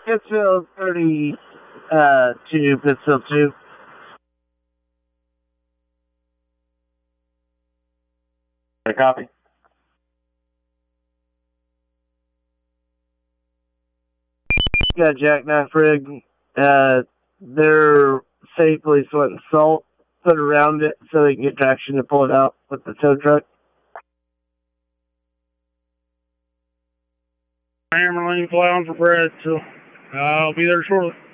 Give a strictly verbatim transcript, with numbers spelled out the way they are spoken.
Pittsfield thirty, uh, two, Pittsfield two. A copy. Got Jackknife rig. Uh, they're safely sweating salt put around it so they can get traction to pull it out with the tow truck. Hammerlane flying for Brad, so I'll be there shortly.